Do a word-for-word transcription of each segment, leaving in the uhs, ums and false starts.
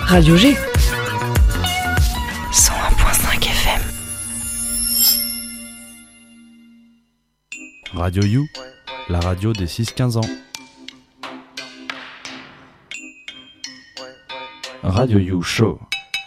Radio G. cent un virgule cinq F M. Radio You, la radio des six quinze ans. Radio You Show.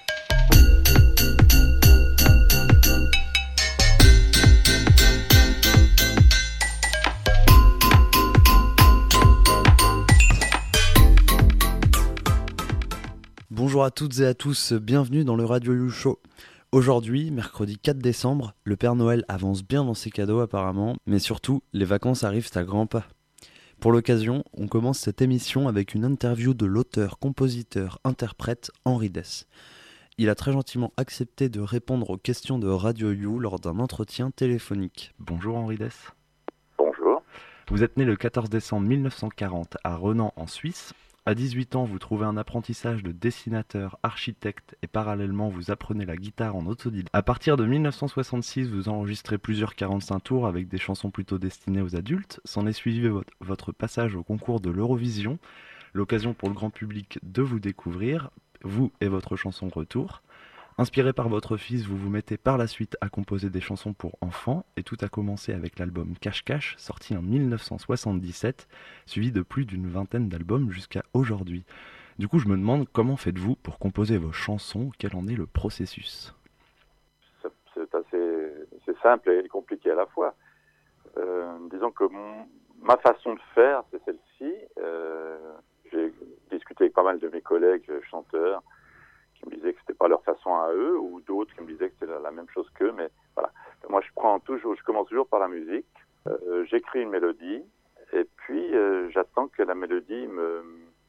Bonjour à toutes et à tous, bienvenue dans le Radio You Show. Aujourd'hui, mercredi quatre décembre, le Père Noël avance bien dans ses cadeaux apparemment, mais surtout, les vacances arrivent à grands pas. Pour l'occasion, on commence cette émission avec une interview de l'auteur, compositeur, interprète Henri Dess. Il a très gentiment accepté de répondre aux questions de Radio You lors d'un entretien téléphonique. Bonjour Henri Dess. Bonjour. Vous êtes né le quatorze décembre mille neuf cent quarante à Renan en Suisse. À dix-huit ans, vous trouvez un apprentissage de dessinateur, architecte et parallèlement vous apprenez la guitare en autodidacte. À partir de mille neuf cent soixante-six, vous enregistrez plusieurs quarante-cinq tours avec des chansons plutôt destinées aux adultes. S'en est suivi votre, votre passage au concours de l'Eurovision, l'occasion pour le grand public de vous découvrir, vous et votre chanson Retour. Inspiré par votre fils, vous vous mettez par la suite à composer des chansons pour enfants et tout a commencé avec l'album Cache Cache, sorti en mille neuf cent soixante-dix-sept, suivi de plus d'une vingtaine d'albums jusqu'à aujourd'hui. Du coup, je me demande comment faites-vous pour composer vos chansons, quel en est le processus ? C'est, c'est assez c'est simple et compliqué à la fois. Euh, disons que mon, ma façon de faire, c'est celle-ci. Euh, j'ai discuté avec pas mal de mes collègues chanteurs, qui me disaient que c'était pas leur façon à eux, ou d'autres qui me disaient que c'était la, la même chose qu'eux, mais voilà. Moi, je prends toujours, je commence toujours par la musique, euh, j'écris une mélodie, et puis euh, j'attends que la mélodie me,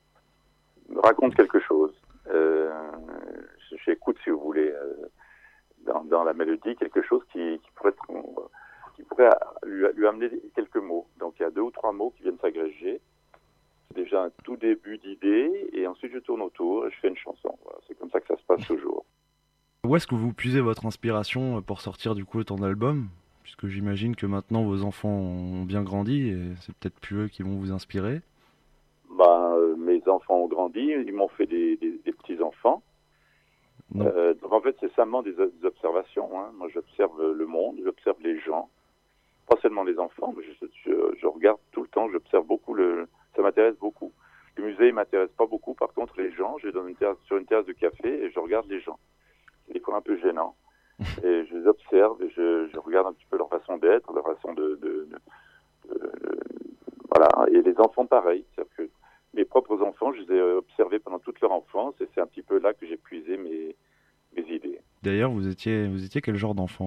me raconte quelque chose. Euh, j'écoute, si vous voulez, euh, dans, dans la mélodie, quelque chose qui, qui pourrait, être, qui pourrait lui, lui amener quelques mots. Donc, il y a deux ou trois mots qui viennent s'agréger. Déjà un tout début d'idée, et ensuite je tourne autour et je fais une chanson. Voilà, c'est comme ça que ça se passe toujours. Où est-ce que vous puisez votre inspiration pour sortir du coup autant d'albums ? Puisque j'imagine que maintenant vos enfants ont bien grandi et c'est peut-être plus eux qui vont vous inspirer. Bah, euh, mes enfants ont grandi, ils m'ont fait des, des, des petits-enfants. Euh, donc en fait c'est simplement des, des observations. Hein. Moi j'observe le monde, j'observe les gens. Pas seulement les enfants, mais je, je, je regarde tout le temps, j'observe beaucoup le... Ça m'intéresse beaucoup. Le musée ne m'intéresse pas beaucoup. Par contre, les gens, je vais dans une terrasse, sur une terrasse de café et je regarde les gens. C'est des fois un peu gênant. Et je les observe et je, je regarde un petit peu leur façon d'être, leur façon de... de, de, de, de voilà. Et les enfants, pareil. C'est-à-dire que mes propres enfants, je les ai observés pendant toute leur enfance et c'est un petit peu là que j'ai puisé mes, mes idées. D'ailleurs, vous étiez, vous étiez quel genre d'enfant ?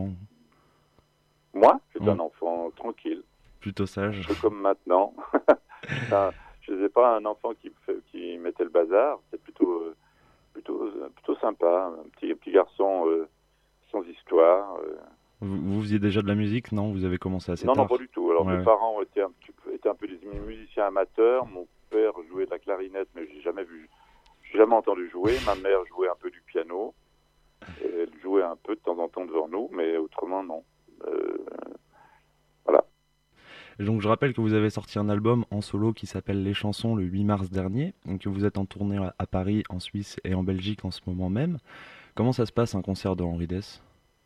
Moi, j'étais Ouais. un enfant tranquille. Plutôt sage. Un peu comme maintenant. Enfin, je n'étais pas un enfant qui, qui mettait le bazar, c'était plutôt, euh, plutôt, plutôt sympa, un petit, petit garçon euh, sans histoire. Euh. Vous, vous faisiez déjà de la musique, non ? Vous avez commencé assez non, tard. Non, pas du tout. Alors Ouais. mes parents étaient un, petit peu, étaient un peu des musiciens amateurs. Mon père jouait de la clarinette, mais j'ai jamais vu, j'ai jamais entendu jouer. Ma mère jouait un peu du piano. Et elle jouait un peu de temps en temps devant nous, mais autrement non. Euh, voilà. Et donc je rappelle que vous avez sorti un album en solo qui s'appelle Les Chansons le huit mars dernier, donc que vous êtes en tournée à Paris, en Suisse et en Belgique en ce moment même. Comment ça se passe un concert de Henri Dess ?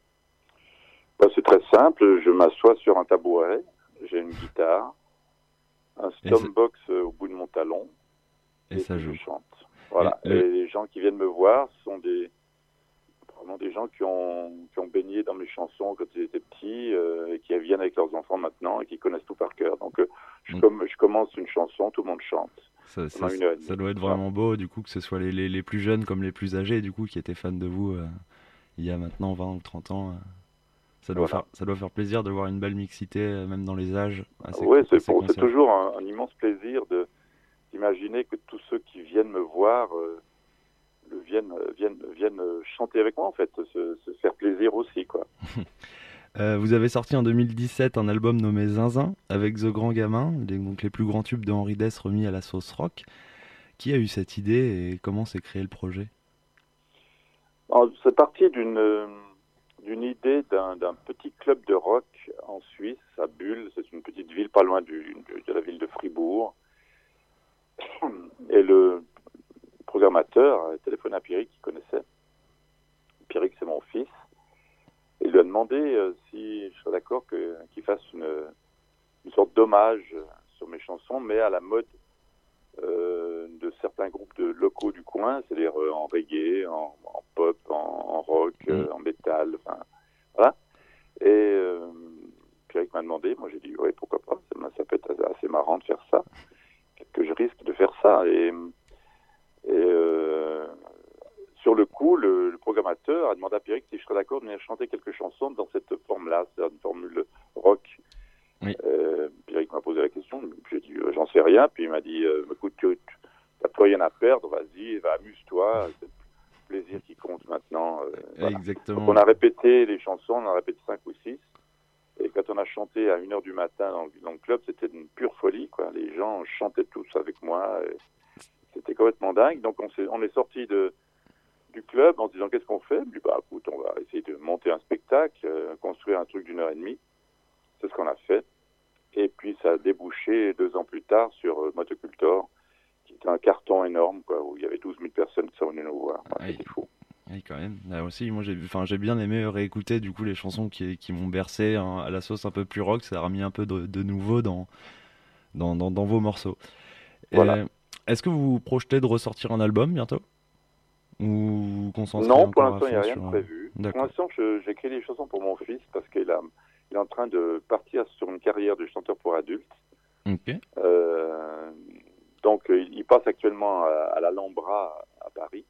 Ben, c'est très simple, je m'assois sur un tabouret, j'ai une guitare, un stombox au bout de mon talon, et, et ça je joue. chante. Voilà. Et, et, et les gens qui viennent me voir sont des vraiment des gens qui ont, qui ont baigné dans mes chansons quand ils étaient petits, euh, et qui viennent avec leurs enfants maintenant et qui connaissent tout par cœur. Donc, euh, je, Donc, com- je commence une chanson, tout le monde chante. Ça, ça, ça doit être vraiment beau, du coup, que ce soit les, les, les plus jeunes comme les plus âgés, du coup, qui étaient fans de vous euh, il y a maintenant vingt ou trente ans. Euh, ça, doit voilà. faire, ça doit faire plaisir de voir une belle mixité, euh, même dans les âges. Oui, c'est, pour, c'est toujours un, un immense plaisir de, d'imaginer que tous ceux qui viennent me voir euh, le viennent, viennent, viennent chanter avec moi, en fait, se, se faire plaisir aussi, quoi. Euh, vous avez sorti en deux mille dix-sept un album nommé Zinzin avec The Grand Gamin, les, donc les plus grands tubes de Henri Dess remis à la sauce rock. Qui a eu cette idée et comment s'est créé le projet ? Alors, c'est parti d'une, d'une idée d'un, d'un petit club de rock en Suisse, à Bulle. C'est une petite ville pas loin du, de la ville de Fribourg. Et le programmateur a téléphoné à Pierrick qui connaissait. Pierrick, c'est mon fils. Et il lui a demandé euh, si je serais d'accord que, qu'il fasse une, une sorte d'hommage sur mes chansons, mais à la mode euh, de certains groupes de locaux du coin, c'est-à-dire euh, en reggae, en, en pop, en, en rock, euh, en métal, enfin, voilà. Et euh, Pierrick m'a demandé, moi j'ai dit, oui, pourquoi pas, ça, ça peut être assez marrant de faire ça, que je risque de faire ça. Et, et euh, sur le coup, le, le programmateur a demandé à Pierrick si je serais d'accord de venir chanter quelques chansons dans cette forme-là, c'est-à-dire une formule rock. Oui. Euh, Pierrick m'a posé la question, j'ai dit, euh, j'en sais rien, puis il m'a dit, euh, écoute, tu n'as plus rien à perdre, vas-y, va, amuse-toi, c'est le plaisir qui compte maintenant. Euh, voilà. Exactement. Donc on a répété les chansons, on en a répété cinq ou six. Et quand on a chanté à une heure du matin dans, dans le club, c'était une pure folie, quoi. Les gens chantaient tous avec moi. C'était complètement dingue. Donc on, s'est, on est sorti de, du club en se disant qu'est-ce qu'on fait. Puis bah écoute, on va essayer de monter un spectacle, euh, construire un truc d'une heure et demie. C'est ce qu'on a fait. Et puis ça a débouché deux ans plus tard sur euh, Motocultor, qui était un carton énorme, quoi, où il y avait douze mille personnes qui sont venues nous voir. Ouais, Aïe. c'était fou. Oui, quand même. Là aussi, moi, j'ai, enfin, j'ai bien aimé réécouter du coup les chansons qui, qui m'ont bercé hein, à la sauce un peu plus rock. Ça a remis un peu de, de nouveau dans, dans, dans, dans vos morceaux. Voilà. Et, est-ce que vous vous projetez de ressortir un album bientôt? Ou vous concentrez Non, pour encore à l'instant, il n'y a fond rien sur... de prévu. D'accord. Pour l'instant, je, j'écris des chansons pour mon fils parce qu'il a, il est en train de partir sur une carrière de chanteur pour adultes. Ok. Euh, donc, il, il passe actuellement à, à l'Alhambra à Paris.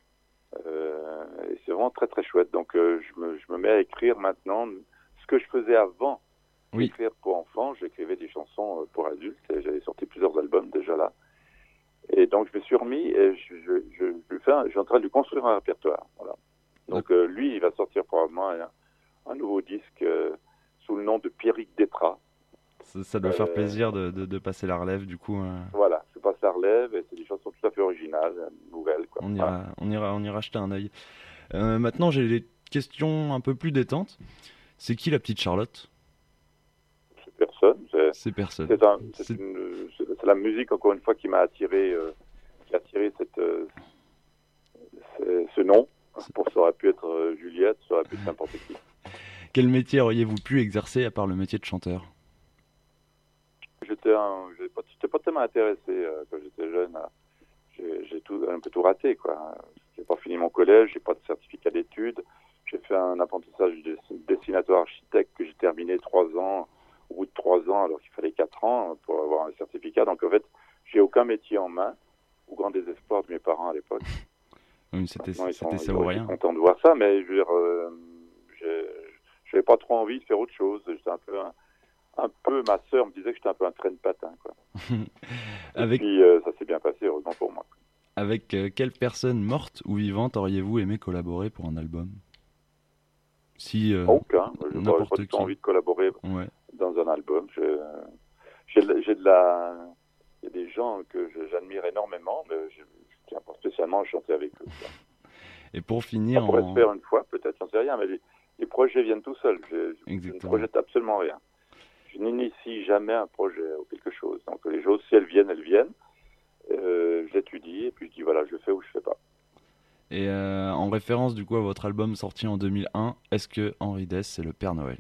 Euh, et c'est vraiment très très chouette. Donc euh, je, me, je me mets à écrire maintenant ce que je faisais avant Oui. d'écrire pour enfants. J'écrivais des chansons euh, pour adultes et j'avais sorti plusieurs albums déjà là. Et donc je me suis remis et je, je, je, je, fais un, je suis en train de lui construire un répertoire. Voilà. Donc euh, lui, il va sortir probablement un, un nouveau disque euh, sous le nom de Pierrick Détra. Ça, ça doit Euh, faire plaisir de, de, de passer la relève du coup. euh, Voilà, je passe la relève et c'est des chansons tout à fait originales, nouvelles, quoi. On Voilà. ira, on ira, on ira jeter un œil. Euh, maintenant, j'ai des questions un peu plus détentes. C'est qui la petite Charlotte? C'est personne. C'est, C'est personne. c'est, un, c'est, C'est- une- c'est- c'est la musique, encore une fois, qui m'a attiré, euh, qui a attiré cette, euh, ce, ce nom. Pour, ça aurait pu être euh, Juliette, ça aurait pu être n'importe qui. Quel métier auriez-vous pu exercer à part le métier de chanteur? J'étais, un, j'étais, pas, j'étais pas tellement intéressé euh, quand j'étais jeune. à- j'ai, j'ai tout, un peu tout raté, quoi. J'ai pas fini mon collège, j'ai pas de certificat d'études. J'ai fait un apprentissage de dessinateur architecte que j'ai terminé trois ans, au bout de trois ans, alors qu'il fallait quatre ans pour avoir un certificat. Donc en fait, j'ai aucun métier en main, au grand désespoir de mes parents à l'époque. Oui, c'était, Maintenant, ils sont, c'était ça ils ou auraient été rien. contents de voir ça, mais je veux dire, euh, j'ai- j'avais pas trop envie de faire autre chose. J'étais un peu, un, un peu, ma sœur me disait que j'étais un peu un train de patin, quoi. Avec, Et puis euh, ça s'est bien passé, heureusement pour moi. avec euh, quelle personne morte ou vivante auriez-vous aimé collaborer pour un album? Si, euh, Aucun. Je n'aurais n'importe pas du tout qui. envie de collaborer ouais. dans un album. Je, j'ai, de- j'ai de la, il y a des gens que je- j'admire énormément, mais je ne tiens pas spécialement à chanter avec eux, quoi. Et pour Ça finir, pourrait en... se faire une fois, peut-être, j'en sais rien, mais les, les projets viennent tout seuls. Je, je- je ne Exactement. projette absolument rien. Je n'initie jamais un projet ou quelque chose. Donc les choses, si elles viennent, elles viennent. Euh, je l'étudie et puis je dis voilà, je fais ou je fais pas. Et euh, en référence du coup à votre album sorti en deux mille un, est-ce que Henri Dess c'est le Père Noël?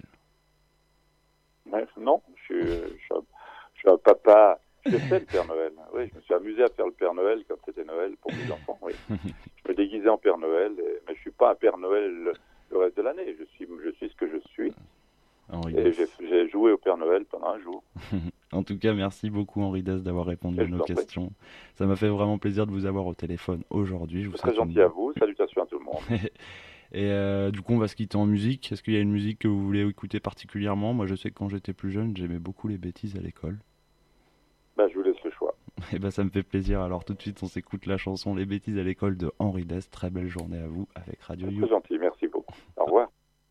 Ouais, non, je suis, je, suis un, je suis un papa. J'ai fait le Père Noël. Oui, je me suis amusé à faire le Père Noël quand c'était Noël pour mes enfants. Oui. Je me déguisais en Père Noël, et, mais je suis pas un Père Noël le, le reste de l'année. Je suis, je suis ce que je suis. Henri Et j'ai, Dess. j'ai joué au Père Noël pendant un jour. En tout cas, merci beaucoup Henri Dess d'avoir répondu Et à je nos t'en prie. questions. Ça m'a fait vraiment plaisir de vous avoir au téléphone aujourd'hui. Je vous C'est très souhaite une- gentil à vous. Salutations à tout le monde. Et euh, du coup, on va se quitter en musique. Est-ce qu'il y a une musique que vous voulez écouter particulièrement? Moi, je sais que quand j'étais plus jeune, j'aimais beaucoup les bêtises à l'école. Ben, je vous laisse le choix. Et ben, ça me fait plaisir. Alors, tout de suite, on s'écoute la chanson Les bêtises à l'école de Henri Dess. Très belle journée à vous avec Radio C'est You. très gentil. Merci beaucoup. Au revoir.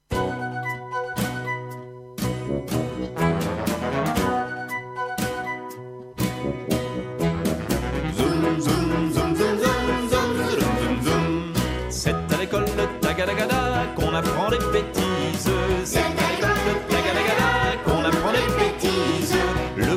Zoom, zoom, zoom, zoom, zoom, zoom, zoom, zoom, zoom. C'est à l'école de Tagadagada qu'on apprend les bêtises. C'est à l'école de Tagadagada qu'on apprend les bêtises. Le grand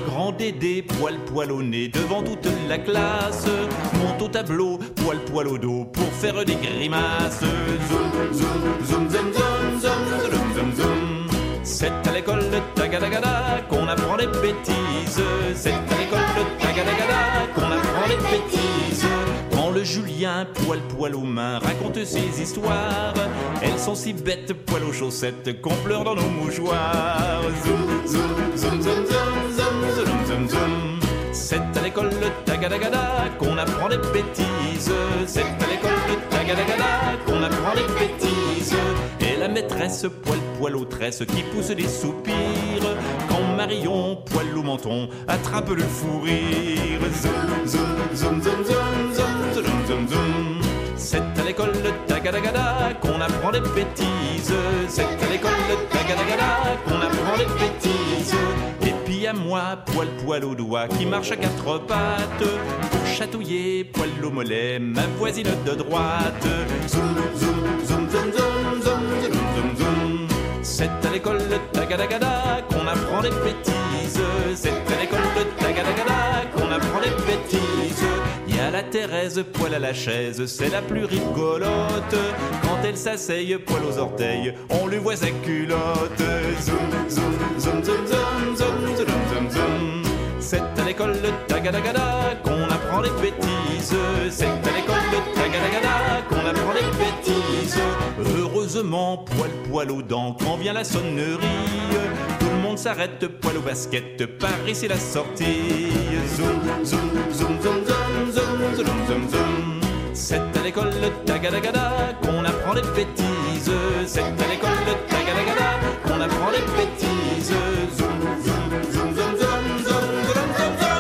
Dédé, poil poil au nez devant toute la classe, monte au tableau, poil poil au dos pour faire des grimaces. Zoom, zoom, zoom, zoom, zoom, zoom, zoom, zoom, zoom. C'est à l'école de Tagadagada qu'on apprend les bêtises. C'est à l'école de Tagadagada qu'on apprend les bêtises. Quand le Julien, poil poil aux mains, raconte ses histoires, elles sont si bêtes, poil aux chaussettes, qu'on pleure dans nos mouchoirs. Zoom, zoom, zoom, zoom, zoom, zoom, zoom, zoom, zoom. C'est à l'école de Tagadagada qu'on apprend les bêtises. C'est à l'école de Tagadagada qu'on apprend les bêtises. Et la maîtresse, poil poil aux tresses, qui pousse des soupirs quand Marion, poil au menton, attrape le fou rire. Zoom, zoom, zoom, zoom, zoom, zoom, zoom, zoom, zoom. C'est à l'école de Tagadagada qu'on apprend les bêtises. C'est à l'école de Tagadagada qu'on apprend les bêtises. Et puis à moi, poil poil au doigt, qui marche à quatre pattes pour chatouiller, poil au mollet, ma voisine de droite. Zoom, zoom, zoom, zoom, zoom, zoom, zoom, zoom, zoom. C'est à l'école de Tagadagada qu'on apprend les bêtises. C'est à l'école de Tagadagada qu'on apprend les bêtises. Y a la Thérèse, poil à la chaise, c'est la plus rigolote. Quand elle s'asseye, poil aux orteils, on lui voit sa culotte. Zoom, zoom, zoom, zoom, zoom, zoom, zoom, zoom, zoom. C'est à l'école de Tagadagada qu'on apprend les bêtises. C'est à l'école de Tagadagada qu'on apprend les bêtises. Heureusement, poil poil aux dents, quand vient la sonnerie, tout le monde s'arrête, poil au basket, par ici la sortie. Zoom, zoom, zoom, zoom, zoom, zoom, zoom, zoom, zoom. C'est à l'école de Tagadagada qu'on apprend les bêtises. C'est à l'école de Tagadagada qu'on apprend les bêtises. Zoom, zoom, zoom, zoom, zoom, zoom, zoom, zoom, zoom.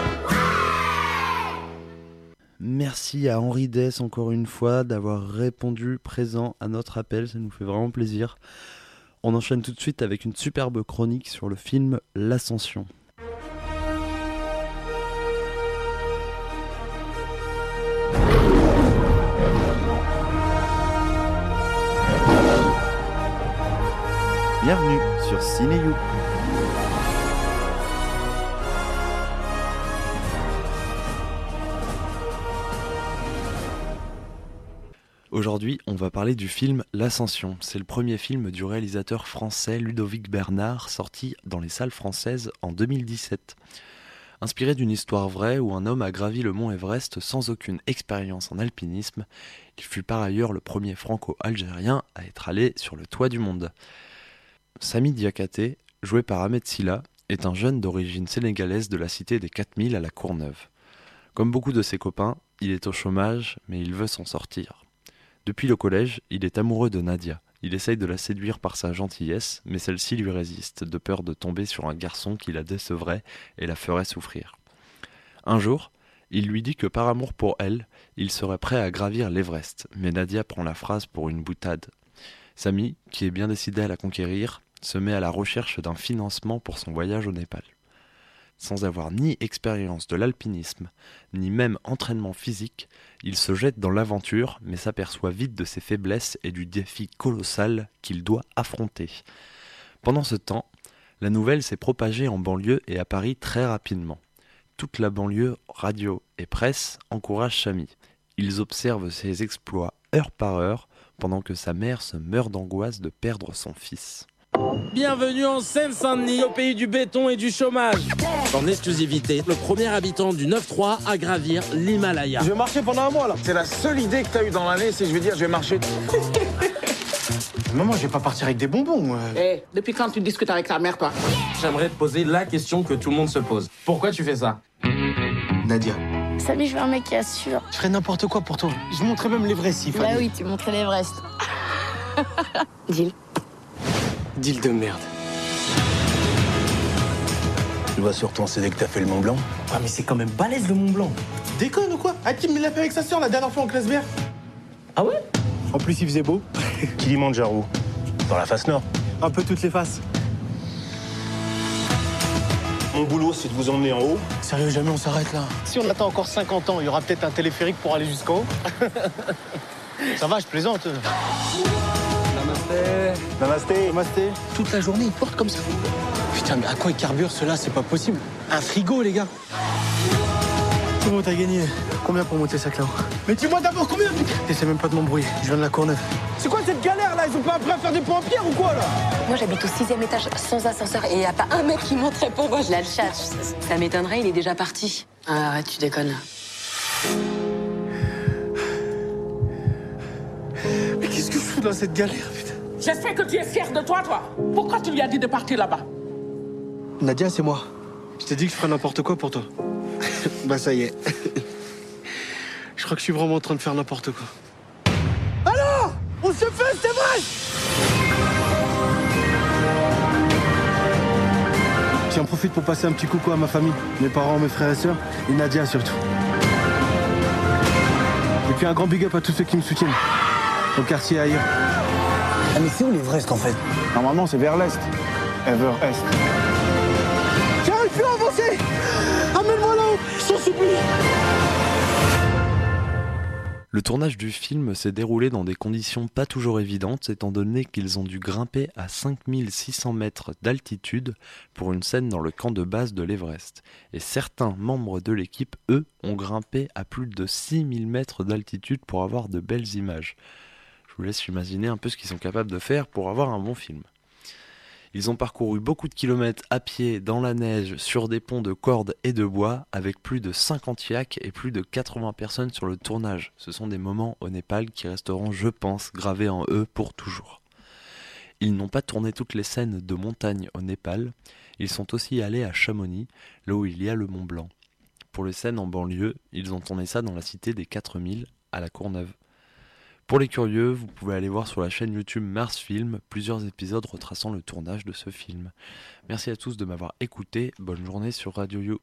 Merci à Henri Dess encore une fois d'avoir répondu présent à notre appel, ça nous fait vraiment plaisir. On enchaîne tout de suite avec une superbe chronique sur le film L'Ascension. Bienvenue sur CinéYou. Aujourd'hui, on va parler du film L'Ascension. C'est le premier film du réalisateur français Ludovic Bernard, sorti dans les salles françaises en deux mille dix-sept. Inspiré d'une histoire vraie où un homme a gravi le mont Everest sans aucune expérience en alpinisme, il fut par ailleurs le premier franco-algérien à être allé sur le toit du monde. Samy Diakhaté, joué par Ahmed Silla, est un jeune d'origine sénégalaise de la cité des quatre mille à la Courneuve. Comme beaucoup de ses copains, il est au chômage, mais il veut s'en sortir. Depuis le collège, il est amoureux de Nadia. Il essaye de la séduire par sa gentillesse, mais celle-ci lui résiste, de peur de tomber sur un garçon qui la décevrait et la ferait souffrir. Un jour, il lui dit que par amour pour elle, il serait prêt à gravir l'Everest, mais Nadia prend la phrase pour une boutade. Samy, qui est bien décidé à la conquérir, se met à la recherche d'un financement pour son voyage au Népal. Sans avoir ni expérience de l'alpinisme, ni même entraînement physique, il se jette dans l'aventure, mais s'aperçoit vite de ses faiblesses et du défi colossal qu'il doit affronter. Pendant ce temps, la nouvelle s'est propagée en banlieue et à Paris très rapidement. Toute la banlieue, radio et presse encouragent Samy. Ils observent ses exploits heure par heure, pendant que sa mère se meurt d'angoisse de perdre son fils. Bienvenue en Seine-Saint-Denis, au pays du béton et du chômage. En exclusivité, le premier habitant du neuf trois à gravir l'Himalaya. Je vais marcher pendant un mois là. C'est la seule idée que t'as eue dans l'année, c'est je vais dire je vais marcher. Maman, je vais pas partir avec des bonbons. Eh, hey, depuis quand tu discutes avec ta mère, toi? J'aimerais te poser la question que tout le monde se pose. Pourquoi tu fais ça? Nadia. Salut, je veux un mec qui assure. Je ferais n'importe quoi pour toi. Je montrais même l'Everest s'il fallait. Bah oui, tu montrais l'Everest. Deal. Deal de merde. Tu vois sur ton C D que t'as fait le Mont Blanc? Ah mais c'est quand même balèze le Mont Blanc. Tu déconnes ou quoi? Hakim il l'a fait avec sa sœur la dernière fois en classe verte. Ah ouais? En plus il faisait beau. Kilimandjaro. Dans la face nord. Un peu toutes les faces. Mon boulot, c'est de vous emmener en haut. Sérieux, jamais on s'arrête là. Si on attend encore cinquante ans, il y aura peut-être un téléphérique pour aller jusqu'en haut. Ça va, je plaisante. Namasté. Namasté. Namasté. Toute la journée, il porte comme ça. Putain. Putain, mais à quoi ils carburent ceux-là? C'est pas possible. Un frigo, les gars. C'est bon, t'as gagné. Combien pour monter ça là-haut? Mais dis-moi d'abord combien, putain. T'essaies même pas de m'embrouiller. Je viens de la Courneuve. C'est quoi cette galère, là? Ils sont pas prêts à faire des ponts en pierre ou quoi, là? Moi, j'habite au sixième étage, sans ascenseur, et il n'y a pas un mec qui monterait pour moi. Je la chatte. Ça m'étonnerait, il est déjà parti. Ah, arrête, tu déconnes. Mais qu'est-ce que je fous dans cette galère, putain? J'espère que tu es fier de toi, toi. Pourquoi tu lui as dit de partir là-bas? Nadia, c'est moi. Je t'ai dit que je ferais n'importe quoi pour toi. Bah ça y est. Je crois que je suis vraiment en train de faire n'importe quoi. Alors, on se fait, c'est vrai. J'en profite pour passer un petit coucou à ma famille, mes parents, mes frères et sœurs, et Nadia surtout. Et puis un grand big up à tous ceux qui me soutiennent, au quartier et ailleurs. Ah mais c'est où l'Everest en fait? Normalement c'est vers l'est. Ever-Est. J'arrive plus à avancer. Amène-moi là-haut, je t'en supplie. Le tournage du film s'est déroulé dans des conditions pas toujours évidentes, étant donné qu'ils ont dû grimper à cinq mille six cents mètres d'altitude pour une scène dans le camp de base de l'Everest. Et certains membres de l'équipe, eux, ont grimpé à plus de six mille mètres d'altitude pour avoir de belles images. Je vous laisse imaginer un peu ce qu'ils sont capables de faire pour avoir un bon film. Ils ont parcouru beaucoup de kilomètres à pied, dans la neige, sur des ponts de cordes et de bois, avec plus de cinquante yaks et plus de quatre-vingts personnes sur le tournage. Ce sont des moments au Népal qui resteront, je pense, gravés en eux pour toujours. Ils n'ont pas tourné toutes les scènes de montagne au Népal, ils sont aussi allés à Chamonix, là où il y a le Mont Blanc. Pour les scènes en banlieue, ils ont tourné ça dans la cité des quatre mille, à la Courneuve. Pour les curieux, vous pouvez aller voir sur la chaîne YouTube Mars Film plusieurs épisodes retraçant le tournage de ce film. Merci à tous de m'avoir écouté, bonne journée sur Radio You.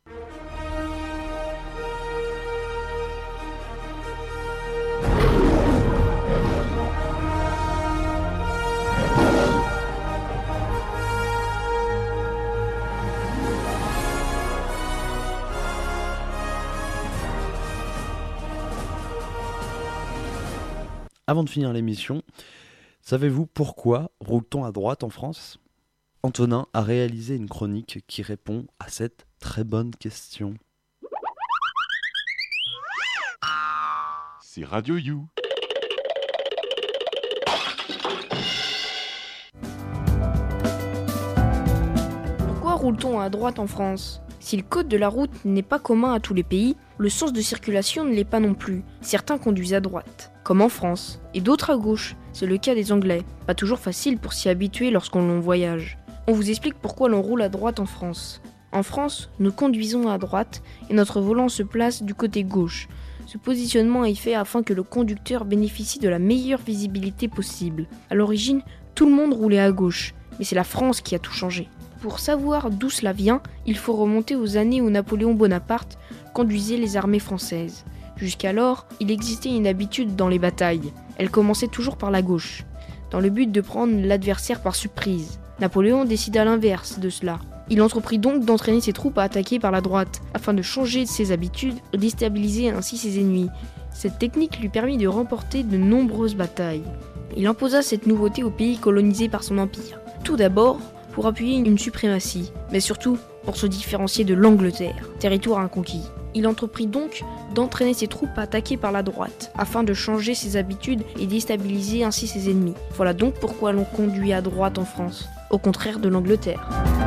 Avant de finir l'émission, savez-vous pourquoi roule-t-on à droite en France ? Antonin a réalisé une chronique qui répond à cette très bonne question. C'est Radio You. Pourquoi roule-t-on à droite en France ? Si le code de la route n'est pas commun à tous les pays, le sens de circulation ne l'est pas non plus. Certains conduisent à droite, comme en France, et d'autres à gauche. C'est le cas des Anglais. Pas toujours facile pour s'y habituer lorsqu'on l'on voyage. On vous explique pourquoi l'on roule à droite en France. En France, nous conduisons à droite et notre volant se place du côté gauche. Ce positionnement est fait afin que le conducteur bénéficie de la meilleure visibilité possible. À l'origine, tout le monde roulait à gauche, mais c'est la France qui a tout changé. Pour savoir d'où cela vient, il faut remonter aux années où Napoléon Bonaparte conduisait les armées françaises. Jusqu'alors, il existait une habitude dans les batailles. Elle commençait toujours par la gauche, dans le but de prendre l'adversaire par surprise. Napoléon décida l'inverse de cela. Il entreprit donc d'entraîner ses troupes à attaquer par la droite, afin de changer ses habitudes et déstabiliser ainsi ses ennemis. Cette technique lui permit de remporter de nombreuses batailles. Il imposa cette nouveauté aux pays colonisés par son empire. Tout d'abord, pour appuyer une suprématie, mais surtout pour se différencier de l'Angleterre, territoire inconquis. Il entreprit donc d'entraîner ses troupes à attaquer par la droite, afin de changer ses habitudes et déstabiliser ainsi ses ennemis. Voilà donc pourquoi l'on conduit à droite en France, au contraire de l'Angleterre.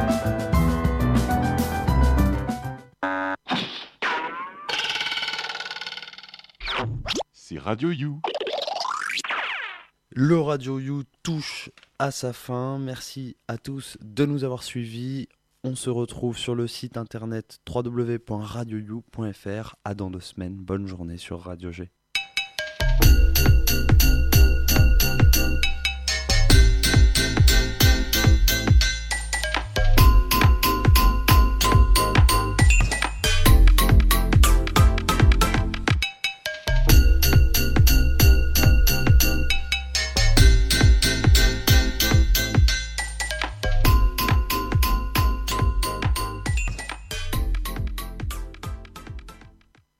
C'est Radio You. Le Radio You touche à sa fin. Merci à tous de nous avoir suivis. On se retrouve sur le site internet w w w point radio you point f r. À dans deux semaines. Bonne journée sur Radio G.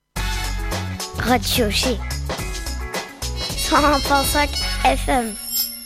Radio G cent un virgule cinq F M.